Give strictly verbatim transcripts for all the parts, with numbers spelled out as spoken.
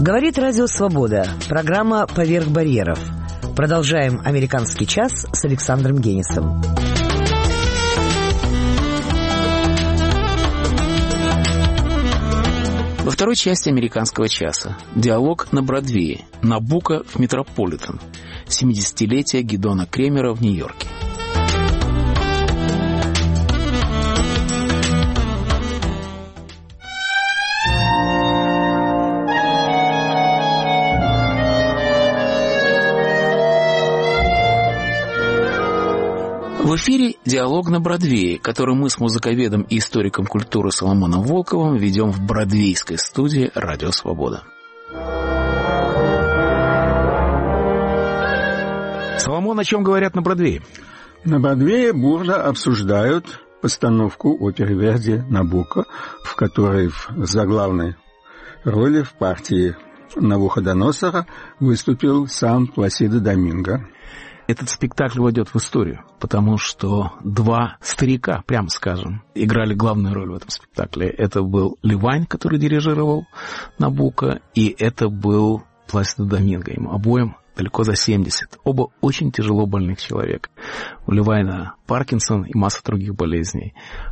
Говорит Радио Свобода. Программа «Поверх барьеров». Продолжаем «Американский час» с Александром Генисом. Во второй части «Американского часа» диалог на Бродвее, Набуко в Метрополитен, семидесятилетие Гидона Кремера в Нью-Йорке. В эфире «Диалог на Бродвее», который мы с музыковедом и историком культуры Соломоном Волковым ведем в бродвейской студии «Радио Свобода». Соломон, о чем говорят на Бродвее? На Бродвее бурно обсуждают постановку оперы Верди «Набуко», в которой в заглавной роли в партии Навуходоносора выступил сам Пласидо Доминго. Этот спектакль войдет в историю, потому что два старика, прямо скажем, играли главную роль в этом спектакле. Это был Ливайн, который дирижировал Набуко, и это был Пласидо Доминго. Им обоим далеко за семьдесят. Оба очень тяжело больных человека. У Ливайна Паркинсон и масса других болезней.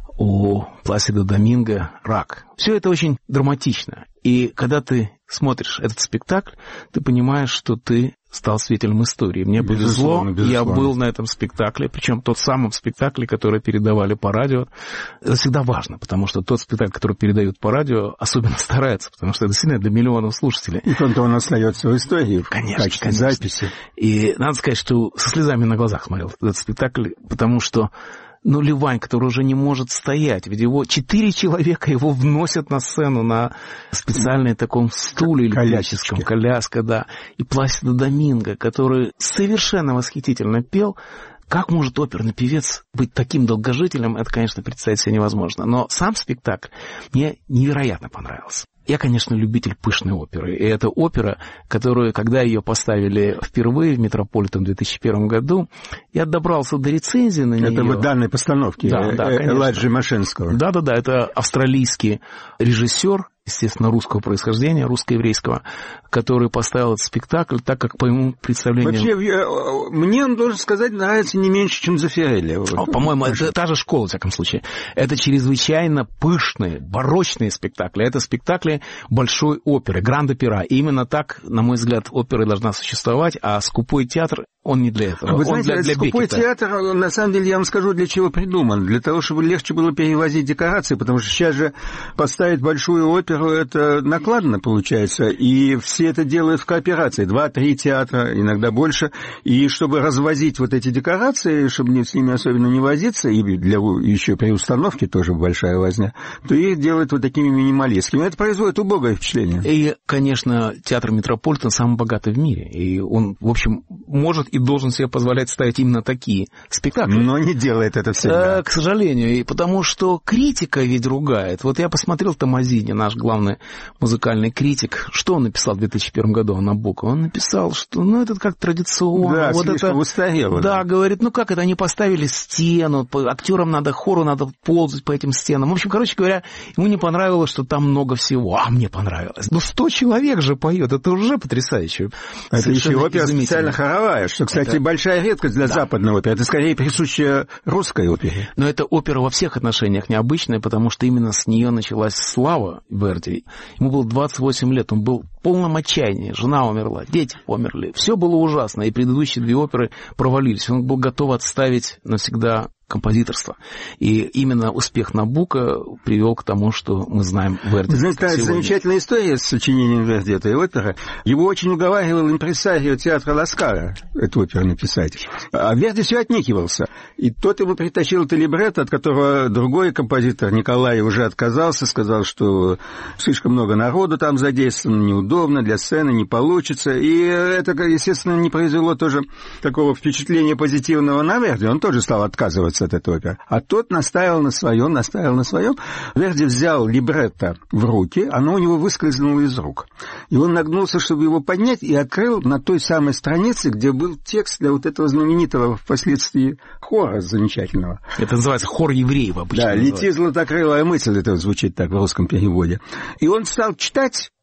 У Пласидо Доминго рак. Все это очень драматично. И когда ты смотришь этот спектакль, ты понимаешь, что ты стал свидетелем истории. Мне повезло, я был на этом спектакле, причем тот самый спектакль, который передавали по радио. Это всегда важно, потому что тот спектакль, который передают по радио, особенно старается, потому что это действительно для миллионов слушателей. И он-то он остается в истории, конечно, в качестве конечно. записи. И надо сказать, что со слезами на глазах смотрел этот спектакль, потому что ну, Ливайн, который уже не может стоять, ведь его четыре человека его вносят на сцену на специальном таком стуле электрическом, коляска, да. И Пласидо Доминго, который совершенно восхитительно пел. Как может оперный певец быть таким долгожителем, это, конечно, представить себе невозможно. Но сам спектакль мне невероятно понравился. Я, конечно, любитель пышной оперы. И это опера, которую, когда ее поставили впервые в Метрополитен в две тысячи первом году, я добрался до рецензии на нее. Это вот данной постановки да, да, Элайджи Машинского. Да-да-да, это австралийский режиссер, естественно, русского происхождения, русско-еврейского, который поставил этот спектакль так, как по моему представлению... Вообще, мне, он должен сказать, нравится не меньше, чем Зафирелли. Вот. По-моему, это та же школа, в всяком случае. Это чрезвычайно пышные, барочные спектакли. Это спектакли большой оперы, гранд-опера. И именно так, на мой взгляд, опера должна существовать, а скупой театр, он не для этого. Вы он знаете, для, для скупой Беккета. театр, на самом деле, я вам скажу, для чего придуман. Для того, чтобы легче было перевозить декорации, потому что сейчас же поставить большую оперу, это накладно получается, и все это делают в кооперации. Два-три театра, иногда больше. И чтобы развозить вот эти декорации, чтобы с ними особенно не возиться, и для еще при установке тоже большая возня, то их делают вот такими минималистскими. Это производит убогое впечатление. И, конечно, театр Метрополитен самый богатый в мире. И он, в общем, может и должен себе позволять ставить именно такие спектакли. Но не делает это всегда. А, к сожалению. И потому что критика ведь ругает. Вот я посмотрел Томазини, наш главный музыкальный критик. Что он написал в две тысячи первом году о Набуко? Он написал, что ну это как традиционно. Да, вот слишком это устарело. Да, да, говорит, ну как это, они поставили стену, актерам надо, хору надо ползать по этим стенам. В общем, короче говоря, ему не понравилось, что там много всего. А мне понравилось. Ну сто человек же поет, это уже потрясающе. Это еще опера специально хоровая, что, кстати, это... большая редкость для да. западной оперы. Это скорее присущая русской опере. Но эта опера во всех отношениях необычная, потому что именно с нее началась слава Верди. Ему было двадцать восемь лет, он был в полном отчаянии. Жена умерла, дети померли. Все было ужасно, и предыдущие две оперы провалились. Он был готов отставить навсегда композиторство. И именно успех Набуко привел к тому, что мы знаем Верди. Знаете, такая замечательная история с сочинением Верди этой оперы. Его очень уговаривал импресарио театра Ласкара эту оперу написать. А Верди все отнекивался. И тот ему притащил это либретто, от которого другой композитор Николай уже отказался, сказал, что слишком много народу там задействовано, неудобно, для сцены не получится. И это, естественно, не произвело тоже такого впечатления позитивного на Верди. Он тоже стал отказываться от этой оперы. А тот настаивал на своем, настаивал на своем. Верди взял либретто в руки, оно у него выскользнуло из рук. И он нагнулся, чтобы его поднять, и открыл на той самой странице, где был текст для вот этого знаменитого впоследствии хора замечательного. Это называется хор евреев обычно. Да, «Лети, златокрылая мысль», это звучит так в русском переводе. И он стал читать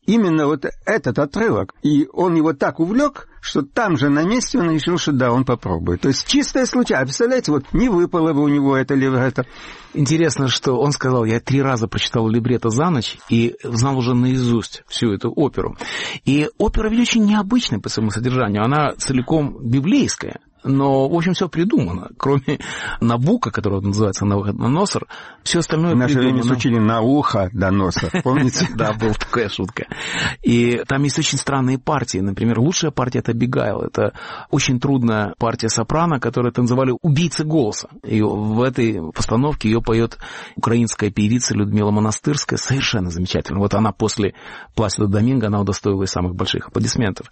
именно вот этот отрывок. И он его так увлек, что там же на месте он решил, что да, он попробует. То есть чистая случайность. Представляете, вот не выпало бы у него это либретто. Интересно, что он сказал, я три раза прочитал либретто за ночь и знал уже наизусть всю эту оперу. И опера ведь очень необычная по своему содержанию. Она целиком библейская. Но, в общем, все придумано. Кроме Набука, который называется «Навуходоносор», все остальное придумано. В наше время учили «на ухо доноса», помните? Да, была такая шутка. И там есть очень странные партии. Например, лучшая партия — это Абигайл. Это очень трудная партия сопрано, которую называли «убийца голоса». И в этой постановке ее поет украинская певица Людмила Монастырская. Совершенно замечательно. Вот она после «Пласидо Доминго», она удостоилась самых больших аплодисментов.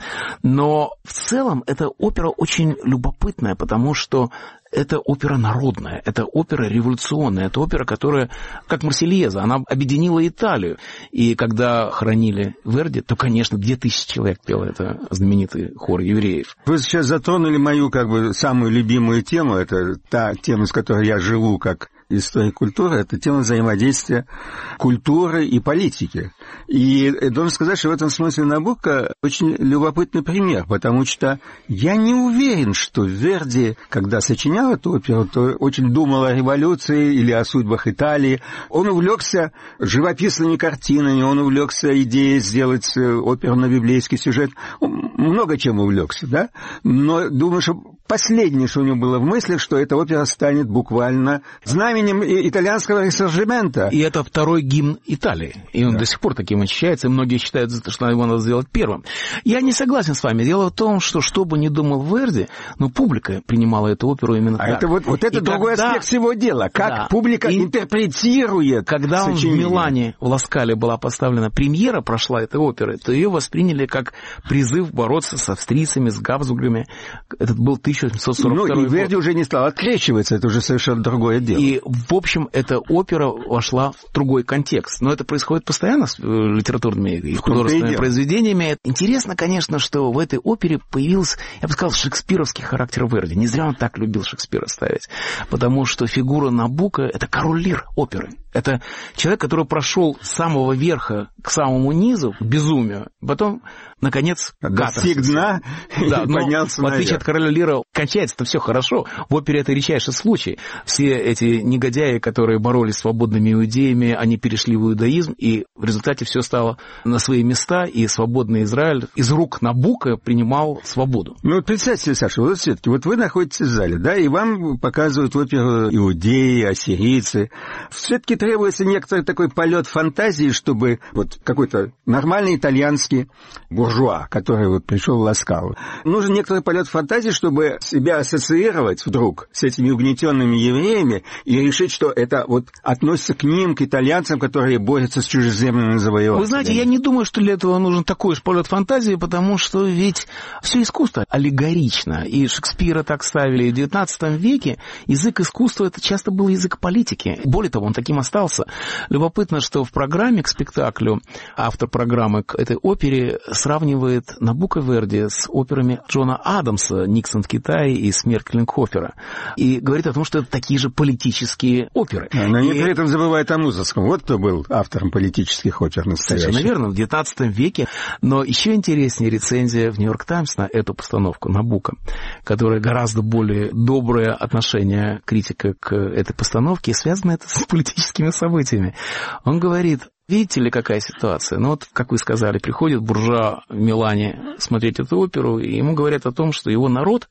Но в целом эта опера очень любопытная, потому что это опера народная, это опера революционная, это опера, которая, как Марсельеза, она объединила Италию. И когда хоронили Верди, то, конечно, две тысячи человек пел это знаменитый хор евреев. Вы сейчас затронули мою, как бы, самую любимую тему, это та тема, с которой я живу, как история культуры, это тема взаимодействия культуры и политики. И должен сказать, что в этом смысле Набуко очень любопытный пример, потому что я не уверен, что Верди, когда сочинял эту оперу, то очень думал о революции или о судьбах Италии. Он увлекся живописными картинами, он увлекся идеей сделать оперу на библейский сюжет. Он много чем увлекся, да? Но думаю, что последнее, что у него было в мыслях, что эта опера станет буквально знаменем итальянского ресоржимента. И это второй гимн Италии. И он да. до сих пор таким ощущается, и многие считают, что его надо сделать первым. Я не согласен с вами. Дело в том, что что бы ни думал Верди, но публика принимала эту оперу именно а так. Это вот, вот это и другой когда... аспект всего дела. Как да. публика и... интерпретирует Когда сочинение. Он в Милане, в Ласкале была поставлена премьера, прошла этой оперы, то ее восприняли как призыв бороться с австрийцами, с Габсбургами. Этот был тысяча восемьсот сорок второй ну, и год. Верди уже не стал открещиваться, это уже совершенно другое дело. И, в общем, эта опера вошла в другой контекст. Но это происходит постоянно с литературными и художественными произведениями. Интересно, конечно, что в этой опере появился, я бы сказал, шекспировский характер Верди. Не зря он так любил Шекспира ставить. Потому что фигура Набуко — это король лир оперы. Это человек, который прошел с самого верха к самому низу, к безумию, потом, наконец, достиг дна да, и поднялся наверх. В отличие от короля лира, кончается-то все хорошо. В опере это редчайший случай. Все эти негодяи, которые боролись с свободными иудеями, они перешли в иудаизм, и в результате все стало на свои места, и свободный Израиль из рук Набуко принимал свободу. Ну, вот представьте себе, Саша, вот все-таки, вот вы находитесь в зале, да, и вам показывают оперу иудеи, ассирийцы. Все-таки требуется некоторый такой полет фантазии, чтобы вот какой-то нормальный итальянский буржуа, который вот пришел в Ласкалу. Нужен некоторый полет фантазии, чтобы себя ассоциировать вдруг с этими угнетенными евреями и решить, что это вот относится к ним, к итальянцам, которые борются с чужеземными завоевателями. Вы знаете, я не думаю, что для этого нужен такой же полет фантазии, потому что ведь все искусство аллегорично, и Шекспира так ставили. И в девятнадцатом веке язык искусства — это часто был язык политики. Более того, он таким остался. Любопытно, что в программе к спектаклю автор программы к этой опере сравнивает Набуко Верди с операми Джона Адамса «Никсон в Китае» и «Смерть Клинкхофера». И говорит о том, что это такие же политические оперы. Но и... они при этом забывают о Музырском. Вот кто был автором политических опер настоящих. Совершенно верно, в девятнадцатом веке. Но еще интереснее рецензия в «Нью-Йорк Таймс» на эту постановку Набуко, которая гораздо более доброе отношение критика к этой постановке, и связано это с политическими событиями. Он говорит: видите ли, какая ситуация? Ну вот, как вы сказали, приходит буржуа в Милане смотреть эту оперу, и ему говорят о том, что его народ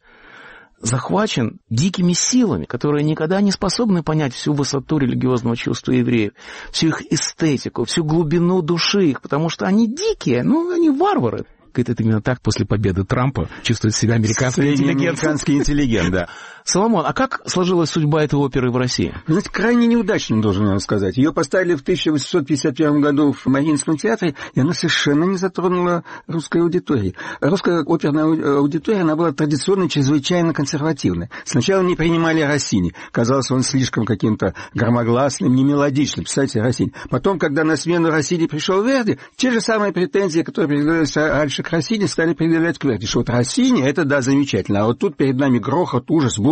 захвачен дикими силами, которые никогда не способны понять всю высоту религиозного чувства евреев, всю их эстетику, всю глубину души их, потому что они дикие, ну, они варвары. Это именно так после победы Трампа чувствует себя американский интеллигент. Американский интеллигент, да. Соломон, а как сложилась судьба этой оперы в России? Знаете, крайне неудачно, должен я сказать. Ее поставили в тысяча восемьсот пятьдесят первом году в Мариинском театре, и она совершенно не затронула русской аудитории. Русская оперная аудитория, она была традиционно чрезвычайно консервативной. Сначала не принимали Россини. Казалось, он слишком каким-то громогласным, немелодичным. Представляете, Россини. Потом, когда на смену Россини пришел Верди, те же самые претензии, которые предъявлялись раньше к Россини, стали предъявлять к Верди. Что вот Россини — это, да, замечательно. А вот тут перед нами грохот, ужас, бул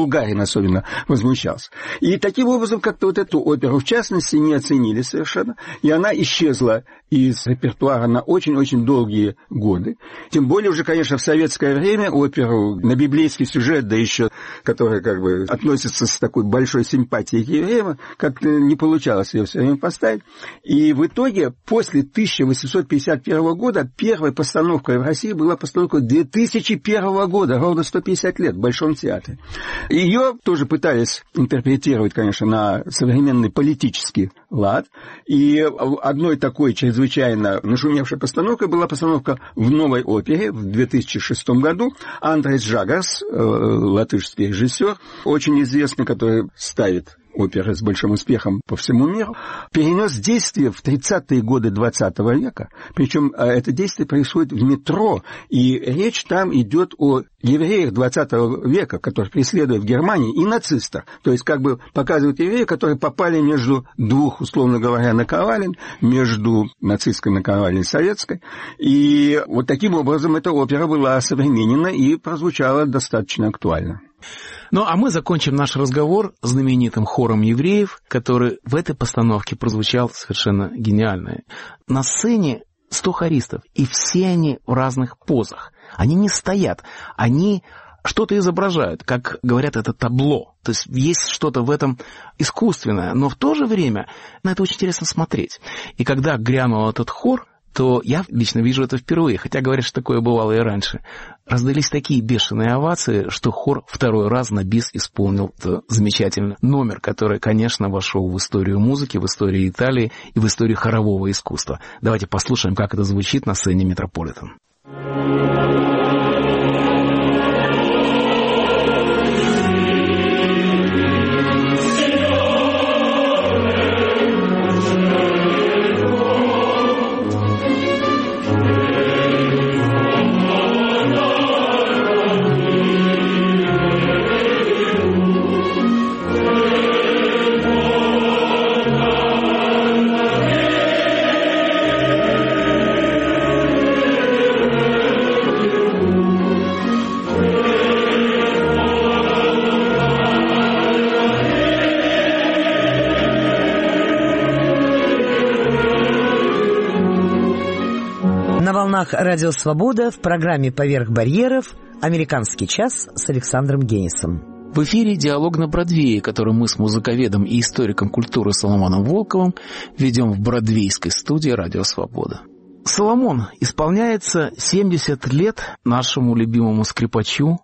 Булгарин особенно возмущался. И таким образом как-то вот эту оперу, в частности, не оценили совершенно, и она исчезла из репертуара на очень-очень долгие годы. Тем более уже, конечно, в советское время оперу на библейский сюжет, да еще, который как бы относится с такой большой симпатией к евреям, как-то не получалось ее все время поставить. И в итоге после тысяча восемьсот пятьдесят первого года первой постановкой в России была постановка две тысячи первого года, ровно сто пятьдесят лет в Большом театре. Ее тоже пытались интерпретировать, конечно, на современный политический лад. И одной такой чрезвычайно нашумевшей постановкой была постановка в Новой опере в две тысячи шестом году. Андрейс Žagars, латышский режиссер, очень известный, который ставит оперы с большим успехом по всему миру, перенес действие в тридцатые годы двадцатого века. Причем это действие происходит в метро, и речь там идет о евреях двадцатого века, которых преследуют в Германии, и нацистах. То есть как бы показывают евреев, которые попали между двух, условно говоря, наковален, между нацистской наковальней и советской. И вот таким образом эта опера была осовременена и прозвучала достаточно актуально. Ну, а мы закончим наш разговор знаменитым хором евреев, который в этой постановке прозвучал совершенно гениально. На сцене сто хористов, и все они в разных позах. Они не стоят, они что-то изображают, как говорят, это табло. То есть есть что-то в этом искусственное, но в то же время на это очень интересно смотреть. И когда грянул этот хор, то я лично вижу это впервые, хотя говорят, что такое бывало и раньше. Раздались такие бешеные овации, что хор второй раз на бис исполнил замечательный номер, который, конечно, вошел в историю музыки, в историю Италии и в историю хорового искусства. Давайте послушаем, как это звучит на сцене Метрополитен. Радио «Свобода» в программе «Поверх барьеров» «Американский час» с Александром Генисом. В эфире «Диалог на Бродвее», который мы с музыковедом и историком культуры Соломоном Волковым ведем в бродвейской студии «Радио Свобода». Соломон, исполняется семьдесят лет нашему любимому скрипачу,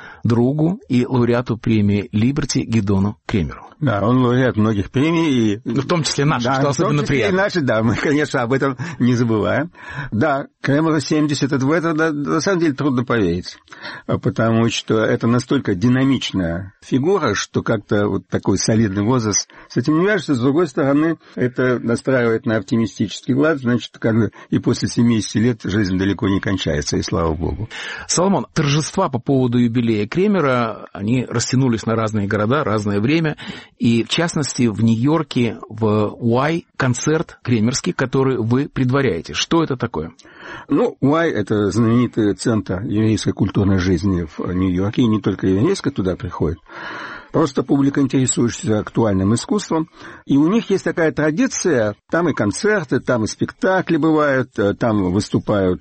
другу и лауреату премии «Либерти» Гидеону Кремеру. Да, он лауреат многих премий. И... Ну, в том числе наши, да, что особенно приятно. И наши, да, мы, конечно, об этом не забываем. Да, Кремеру семьдесят, это в это да, на самом деле трудно поверить, потому что это настолько динамичная фигура, что как-то вот такой солидный возраст с этим не вяжется. С другой стороны, это настраивает на оптимистический лад, значит, как бы и после семидесяти лет жизнь далеко не кончается, и слава богу. Соломон, торжества по поводу юбилея Кремера, они растянулись на разные города, разное время. И, в частности, в Нью-Йорке, в Уай, концерт кремерский, который вы предваряете. Что это такое? Ну, Уай – это знаменитый центр еврейской культурной жизни в Нью-Йорке, и не только еврейская туда приходит. Просто публика, интересующаяся актуальным искусством. И у них есть такая традиция, там и концерты, там и спектакли бывают, там выступают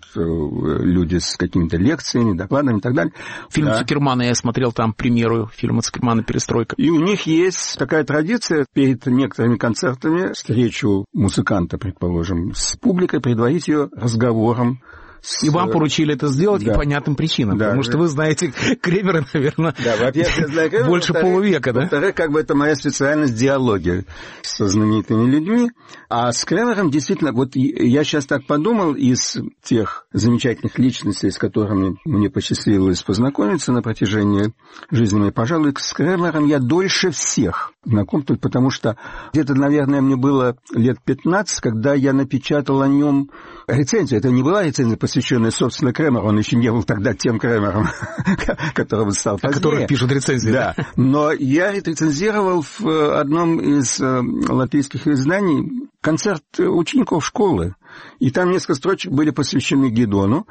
люди с какими-то лекциями, докладами и так далее. Фильм да. Цукермана, я смотрел там премьеру фильма Цукермана «Перестройка». И у них есть такая традиция перед некоторыми концертами встречу музыканта, предположим, с публикой, предварить ее разговором. И вам поручили это сделать, да. И по понятным причинам, да, потому да. что вы знаете Кремера, наверное, да, я знаю Кремера, больше полувека, да? Во-вторых, как бы это моя специальность — диалоги со знаменитыми людьми. А с Кремером действительно, вот я сейчас так подумал, из тех замечательных личностей, с которыми мне посчастливилось познакомиться на протяжении жизни моей, пожалуй, с Кремером я дольше всех знаком, только потому что где-то, наверное, мне было лет пятнадцать, когда я напечатал о нем рецензию. Это не была рецензия, посвященная, собственно, Кремеру. Он еще не был тогда тем Кремером, которым стал позднее. Который пишет рецензии. Да. Но я рецензировал в одном из латвийских изданий концерт учеников школы. и там несколько строчек были посвящены Гидону,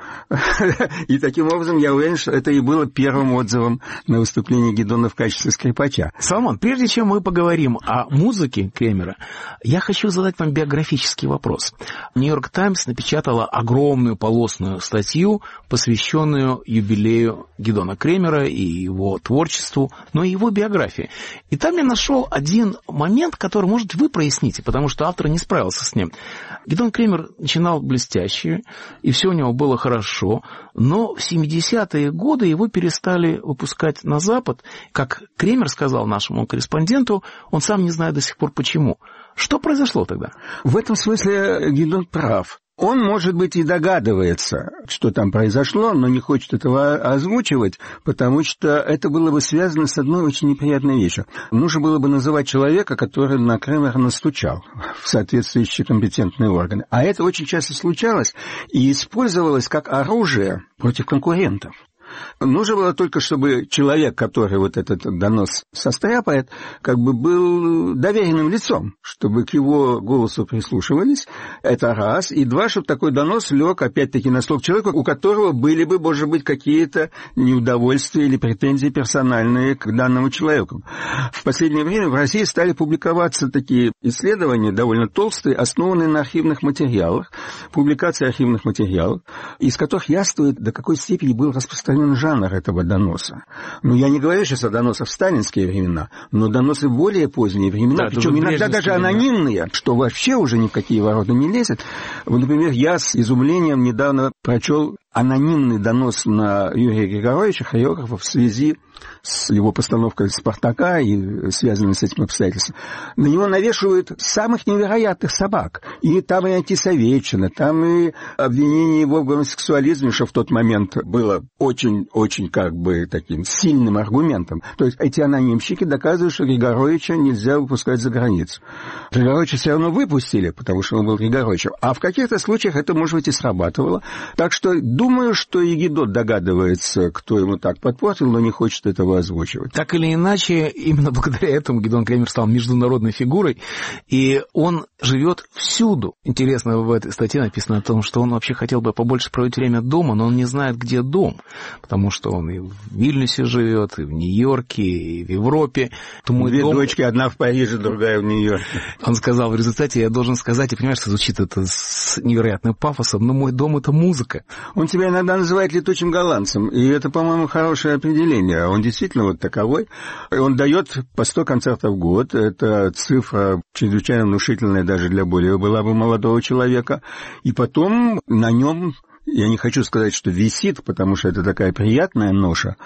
и таким образом я уверен, что это и было первым отзывом на выступление Гидона в качестве скрипача. Соломон, прежде чем мы поговорим о музыке Кремера, я хочу задать вам биографический вопрос. «Нью-Йорк Таймс» напечатала огромную полосную статью, посвященную юбилею Гидона Кремера и его творчеству, но и его биографии. И там я нашел один момент, который, может, вы проясните, потому что автор не справился с ним. Гидон Кремер начинал блестяще, и все у него было хорошо, но в семидесятые годы его перестали выпускать на Запад. Как Кремер сказал нашему корреспонденту, он сам не знает до сих пор почему. Что произошло тогда? В этом смысле Гидон прав. Он, может быть, и догадывается, что там произошло, но не хочет этого озвучивать, потому что это было бы связано с одной очень неприятной вещью. Нужно было бы называть человека, который на Кремера настучал в соответствующие компетентные органы. А это очень часто случалось и использовалось как оружие против конкурентов. Нужно было только, чтобы человек, который вот этот донос состряпает, как бы был доверенным лицом, чтобы к его голосу прислушивались. Это раз. И два, чтобы такой донос лег, опять-таки, на слух человека, у которого были бы, может быть, какие-то неудовольствия или претензии персональные к данному человеку. В последнее время в России стали публиковаться такие исследования, довольно толстые, основанные на архивных материалах, публикации архивных материалов, из которых яствует, до какой степени был распространен жанр этого доноса. Ну, я не говорю сейчас о доносах в сталинские времена, но доносы в более поздние времена, да, причем иногда даже анонимные, что вообще уже ни в какие ворота не лезет. Вот, например, я с изумлением недавно прочел анонимный донос на Юрия Григоровича, хореографа, в связи с его постановкой «Спартака» и связанными с этим обстоятельством. На него навешивают самых невероятных собак. И там и антисоветчина, там и обвинение его в гомосексуализме, что в тот момент было очень-очень как бы таким сильным аргументом. То есть эти анонимщики доказывают, что Григоровича нельзя выпускать за границу. Григоровича все равно выпустили, потому что он был Григоровичем. А в каких-то случаях это, может быть, и срабатывало. Так что думаю, что и Гидот догадывается, кто ему так подпортил, но не хочет этого озвучивать. Так или иначе, именно благодаря этому Гидон Кремер стал международной фигурой, и он живет всюду. Интересно, в этой статье написано о том, что он вообще хотел бы побольше проводить время дома, но он не знает, где дом, потому что он и в Вильнюсе живет, и в Нью-Йорке, и в Европе. Две дом... дочки, одна в Париже, другая в Нью-Йорке. Он сказал в результате, я должен сказать, и понимаешь, что звучит это с невероятным пафосом, но мой дом — это музыка. Он тебя иногда называет летучим голландцем, и это, по-моему, хорошее определение. Он действительно вот таковой. Он дает по сто концертов в год. Это цифра чрезвычайно внушительная даже для более была бы молодого человека. И потом на нем, я не хочу сказать, что висит, потому что это такая приятная ноша,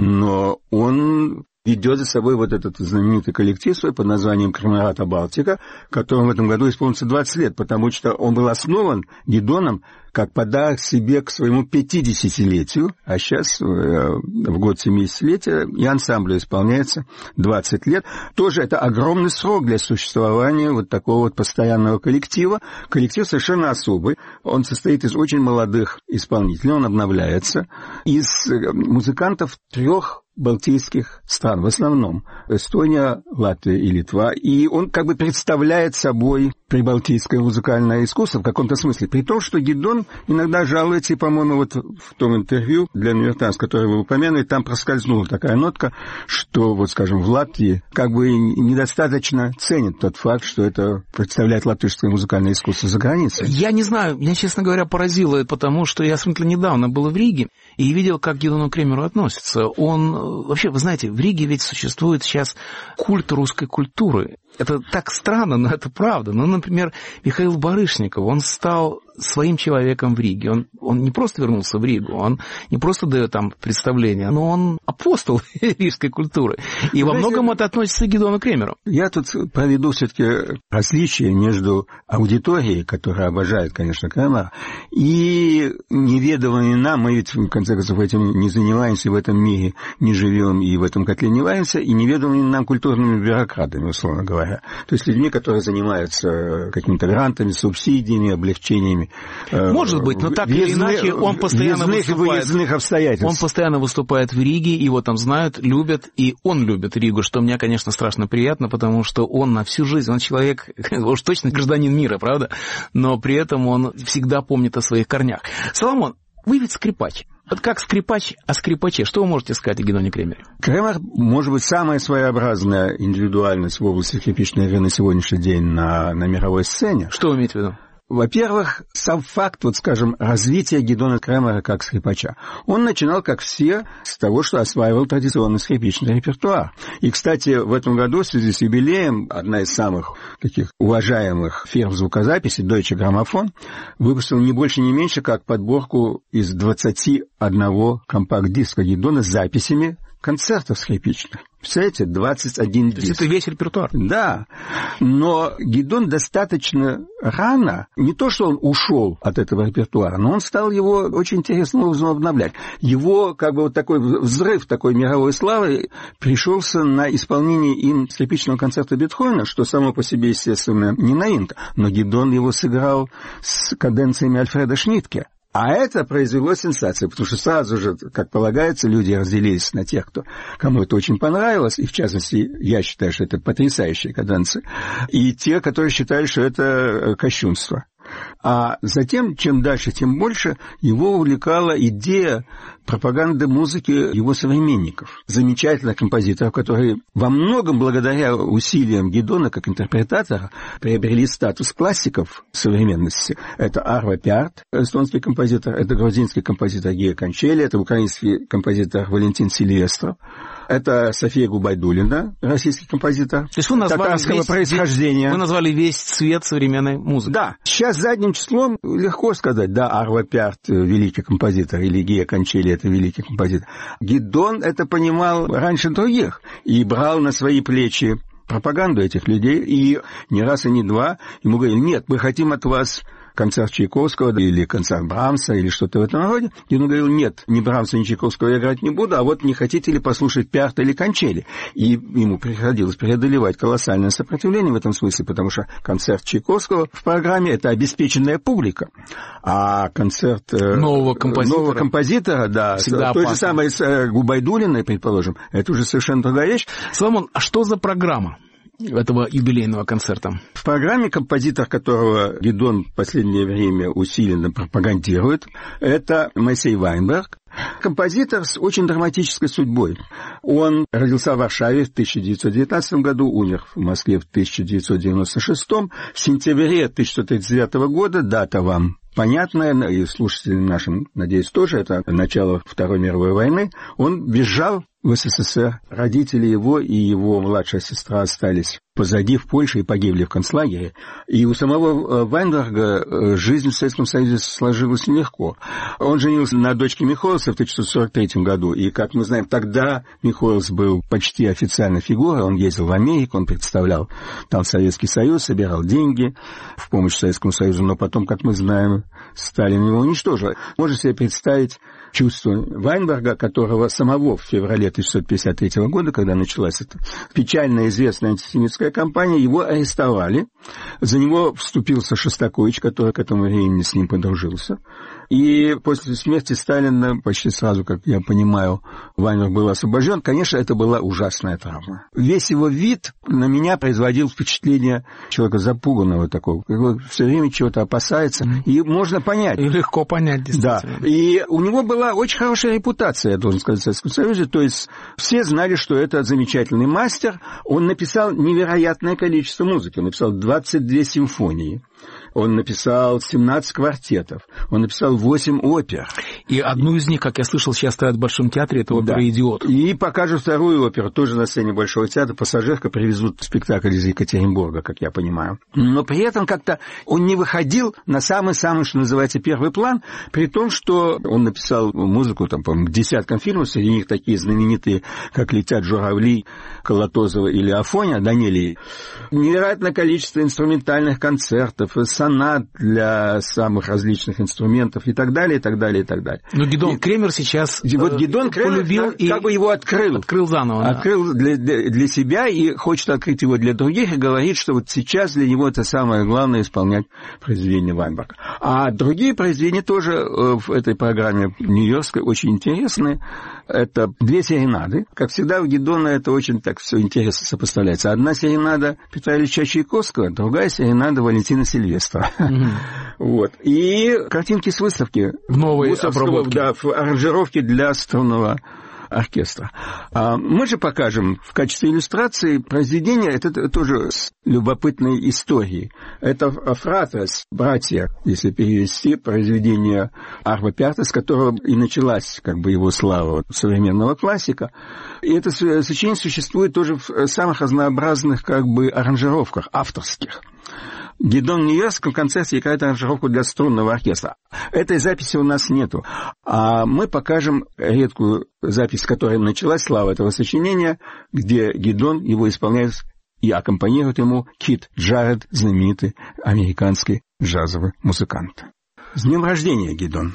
но он ведет за собой вот этот знаменитый коллектив свой под названием «Кремерата Балтика», которому в этом году исполнится двадцать лет, потому что он был основан Гидоном как подарок себе к своему пятидесятилетию, а сейчас в год семидесятилетия и ансамблю исполняется двадцать лет. Тоже это огромный срок для существования вот такого вот постоянного коллектива. Коллектив совершенно особый. Он состоит из очень молодых исполнителей, он обновляется, из музыкантов трех балтийских стран, в основном Эстония, Латвия и Литва, и он как бы представляет собой прибалтийское музыкальное искусство в каком-то смысле, при том, что Гидон иногда жалуется, и, по-моему, вот в том интервью для «Нью-Йорк Таймс», которое вы упомянули, там проскользнула такая нотка, что, вот, скажем, в Латвии как бы недостаточно ценят тот факт, что это представляет латышское музыкальное искусство за границей. Я не знаю, меня, честно говоря, поразило, потому что я сравнительно недавно был в Риге и видел, как к Гидону Кремеру относятся. Он вообще, вы знаете, в Риге ведь существует сейчас культ русской культуры. Это так странно, но это правда. Ну, например, Михаил Барышников, он стал своим человеком в Риге. Он, он не просто вернулся в Ригу, он не просто дает там представления, но он апостол рижской культуры. И во многом это относится к Гидону Кремеру. Я тут проведу все-таки различие между аудиторией, которая обожает, конечно, Кремера, и неведомыми нам, мы ведь, в конце концов, этим не занимаемся, в этом мире не живем и в этом котле не варимся, и неведомыми нам культурными бюрократами, условно говоря. То есть людьми, которые занимаются какими-то грантами, субсидиями, облегчениями причиной. Может быть, но так или иначе он постоянно выступает. Обстоятельств. Он постоянно выступает в Риге, его там знают, любят, и он любит Ригу, что мне, конечно, страшно приятно, потому что он на всю жизнь, он человек, уж точно гражданин мира, правда? Но при этом он всегда помнит о своих корнях. Соломон, вы ведь скрипач. Вот как скрипач о скрипаче, что вы можете сказать о Гидоне Кремере? Кремер, может быть, самая своеобразная индивидуальность в области скрипичной игры на сегодняшний день на, на мировой сцене. Что вы имеете в виду? Во-первых, сам факт, вот скажем, развития Гидона Кремера как скрипача. Он начинал, как все, с того, что осваивал традиционный скрипичный репертуар. И, кстати, в этом году, в связи с юбилеем, одна из самых таких уважаемых фирм звукозаписи, Deutsche Grammophon, выпустила не больше, не меньше, как подборку из двадцати одного компакт-диска Гидона с записями концертов скрипичных. Представляете, двадцать один диск. То есть это весь репертуар? Да. Но Гидон достаточно рано, не то что он ушел от этого репертуара, но он стал его очень интересным образом обновлять. Его, как бы, вот такой взрыв такой мировой славы пришелся на исполнение им скрипичного концерта Бетховена, что само по себе, естественно, не новинка. Но Гидон его сыграл с каденциями Альфреда Шнитке. А это произвело сенсацию, потому что сразу же, как полагается, люди разделились на тех, кто, кому это очень понравилось, и в частности, я считаю, что это потрясающие каденции, и те, которые считали, что это кощунство. А затем, чем дальше, тем больше его увлекала идея пропаганды музыки его современников, замечательных композиторов, которые во многом благодаря усилиям Гидона как интерпретатора приобрели статус классиков современности. Это Арво Пиарт, эстонский композитор, это грузинский композитор Гия Кончели, это украинский композитор Валентин Сильвестров, это София Губайдулина, российский композитор, то есть вы назвали татарского весь, происхождения. Вы назвали весь цвет современной музыки. Да, сейчас задним числом легко сказать, да, Арво Пиарт великий композитор, или Гия Кончели это великий композитор. Гидон это понимал раньше других и брал на свои плечи пропаганду этих людей, и не раз и не два ему говорили: нет, мы хотим от вас концерт Чайковского или концерт Брамса или что-то в этом роде. И он говорил: нет, ни Брамса, ни Чайковского я играть не буду, а вот не хотите ли послушать Пиарта или Кончели? И ему приходилось преодолевать колоссальное сопротивление в этом смысле, потому что концерт Чайковского в программе — это обеспеченная публика, а концерт нового композитора, нового композитора да, той же самой с Губайдулиной, предположим, это уже совершенно другая вещь. Соломон, а что за программа этого юбилейного концерта? В программе композитор, которого Гидон в последнее время усиленно пропагандирует, это Моисей Вайнберг. Композитор с очень драматической судьбой. Он родился в Варшаве в тысяча девятьсот девятнадцатом году, умер в Москве в тысяча девятьсот девяносто шестом. В сентябре тысяча девятьсот тридцать девятого года, дата вам понятная, и слушателям нашим, надеюсь, тоже, это начало Второй мировой войны, он бежал в СССР. Родители его и его младшая сестра остались позади в Польше и погибли в концлагере. И у самого Вайнберга жизнь в Советском Союзе сложилась нелегко. Он женился на дочке Михоэлса в тысяча девятьсот сорок третьем году, и, как мы знаем, тогда Михоэлс был почти официальной фигурой, он ездил в Америку, он представлял там Советский Союз, собирал деньги в помощь Советскому Союзу, но потом, как мы знаем, Сталин его уничтожил. Можно себе представить чувство Вайнберга, которого самого в феврале тысяча девятьсот пятьдесят третьего года, когда началась эта печально известная антисемитская кампания, его арестовали. За него вступился Шостакович, который к этому времени с ним подружился. И после смерти Сталина, почти сразу, как я понимаю, Вайнберг был освобожден. Конечно, это была ужасная травма. Весь его вид на меня производил впечатление человека запуганного такого. Все время чего-то опасается. Mm-hmm. И можно понять. И легко понять, действительно. Да. И у него была очень хорошая репутация, я должен сказать, в Советском Союзе. То есть все знали, что это замечательный мастер. Он написал невероятное количество музыки. Он написал двадцать две симфонии. Он написал семнадцать квартетов, он написал восемь опер. И одну из них, как я слышал, сейчас стоят в Большом театре, это опера да. «Идиот». И покажут вторую оперу, тоже на сцене Большого театра. «Пассажирка» привезут спектакль из Екатеринбурга, как я понимаю. Но при этом как-то он не выходил на самый-самый, что называется, первый план, при том, что он написал музыку, там, по-моему, к десяткам фильмов, среди них такие знаменитые, как «Летят журавли» Колотозова или Афоня, Данелии. Невероятное количество инструментальных концертов, сонат для самых различных инструментов и так далее, и так далее, и так далее. Но Гидон и, Кремер сейчас вот Гидон Кремер полюбил как, и как бы его открыл. Открыл заново. Открыл да. для, для, для себя и хочет открыть его для других, и говорит, что вот сейчас для него это самое главное исполнять произведения Вайнберга. А другие произведения тоже в этой программе нью-йоркской очень интересные. Это две серенады. Как всегда, у Гидона это очень так все интересно сопоставляется. Одна серенада Петра Ильича Чайковского, другая серенада Валентина Сильвестра. Mm-hmm. Вот. И картинки с выставки. В новой обработке. Да, в аранжировке для струнного оркестра. Мы же покажем в качестве иллюстрации произведения, это тоже с любопытной историей. Это «Фратес», «Братья», если перевести, произведение Арво Пиарта, с которого и началась как бы его слава современного классика. И это сочинение существует тоже в самых разнообразных как бы аранжировках, авторских. Гидон в Нью-Йоркском концерте играет аранжировку для струнного оркестра. Этой записи у нас нету. А мы покажем редкую запись, с которой началась слава этого сочинения, где Гидон его исполняет и аккомпанирует ему Кит Джаред, знаменитый американский джазовый музыкант. С днем рождения, Гидон!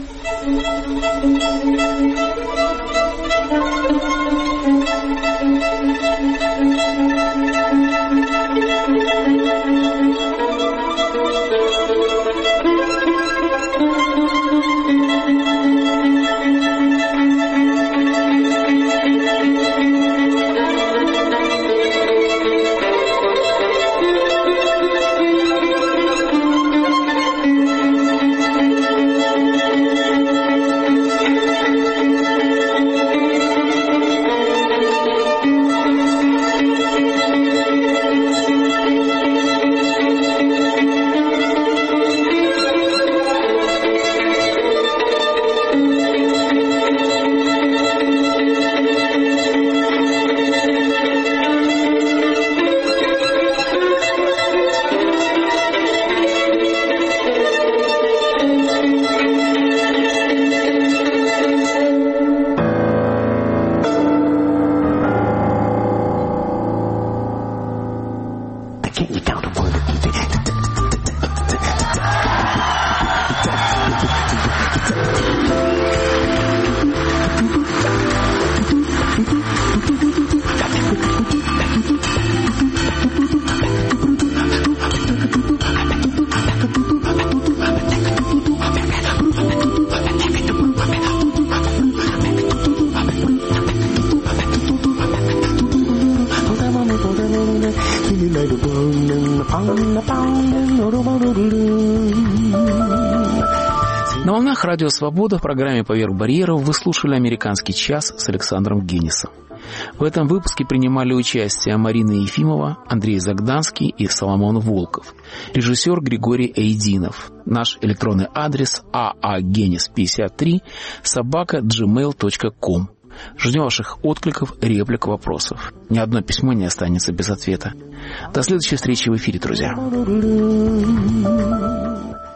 На волнах Радио Свобода в программе «Поверх барьеров» вы слушали «Американский час» с Александром Генисом. В этом выпуске принимали участие Марина Ефимова, Андрей Загданский и Соломон Волков. Режиссер Григорий Эйдинов. Наш электронный адрес а а генис пятьдесят три собака джи мейл точка ком. Ждем ваших откликов, реплик, вопросов. Ни одно письмо не останется без ответа. До следующей встречи в эфире, друзья.